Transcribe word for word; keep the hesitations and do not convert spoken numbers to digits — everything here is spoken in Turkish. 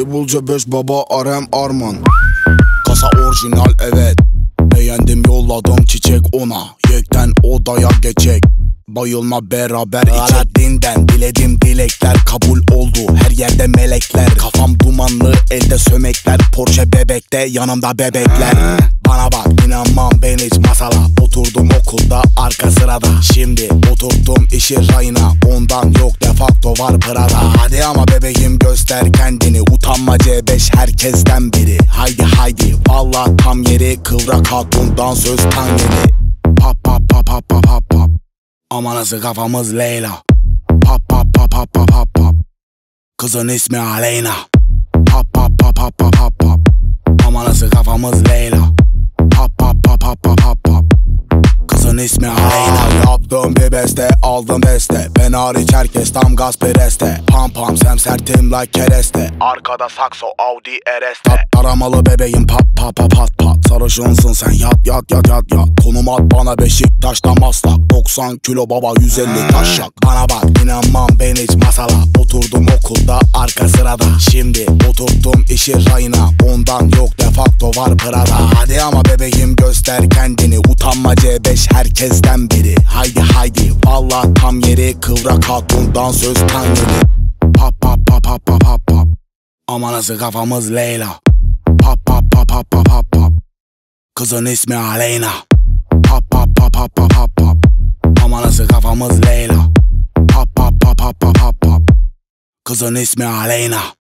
Pitbull C beş baba Arem Arman. Kasa orijinal evet. Beğendim yolladım çiçek ona. Yekten odaya geçecek. Bayılma beraber içe dinden. Diledim dilekler kabul oldu. Her yerde melekler. Kafam dumanlı elde sömekler. Porsche bebekte yanımda bebekler. Bana bak inanmam ben hiç masala. Oturdum okulda arka sırada. Şimdi oturttum işi rayına. Ondan yok defakto var Prada. Hadi ama bebeğim göster kendini. Utanma C beş herkesten biri. Haydi haydi valla tam yeri. Kıvrak hatundan söz tan yedi. Pap pap pap pap pap pap pap. Ama nasıl kafamız Leyla. Pap pap pap pap pap pap pap. Kızın ismi Aleyna. Pap pap pap pap pap pap pap. Ama nasıl kafamız Leyla. Pap pap pap pap pap pap pap. Kızın ismi Aleyna. Yaptım bir beste aldım beste. Ben hariç herkes tam gaz pereste. Pam pam semsertim like kereste. Arkada sakso Audi R S'te. Taramalı bebeğim pat pat pat pat pat. Sarışınsın sen yat yat yat yat yat. Konum at bana Beşiktaş'ta Maslak. Doksan kilo baba yüz elli taşak. Bana bak inanmam ben hiç masala. Oturdum okulda arka sırada. Şimdi oturttum işi rayına. Ondan yok defakto var Prada. Hadi ama bebeğim göster kendini. Utanma C beş herkesten biri. Haydi haydi valla tam yeri. Kıvrak hatundan söz tan yedi. Pap pap pap pap pap pap pap. Ama nasıl kafamız Leyla. Pap pap pap pap pap pap pap. Kızın ismi Aleyna. Pap pap pap pap pap pap pap. Ama nasıl kafamız Leyla. Pap pap pap pap pap pap pap. Kızın ismi Aleyna.